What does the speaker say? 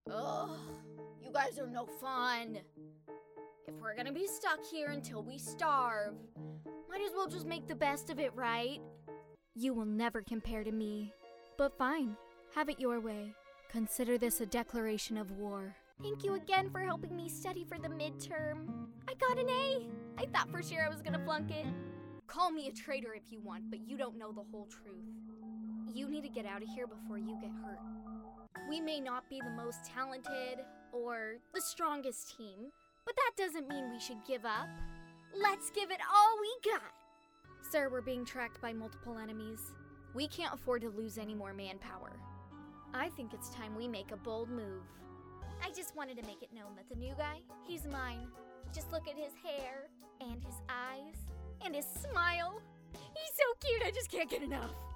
Ugh, you guys are no fun. If we're gonna be stuck here until we starve, might as well just make the best of it, right? You will never compare to me. But fine, have it your way. Consider this a declaration of war. Thank you again for helping me study for the midterm. I got an A. I thought for sure I was gonna flunk it. Call me a traitor if you want, but you don't know the whole truth. You need to get out of here before you get hurt. We may not be the most talented or the strongest team, but that doesn't mean we should give up. Let's give it all we got. Sir, we're being tracked by multiple enemies. We can't afford to lose any more manpower. I think it's time we make a bold move. I just wanted to make it known that the new guy, he's mine. Just look at his hair, and his eyes, and his smile. He's so cute, I just can't get enough.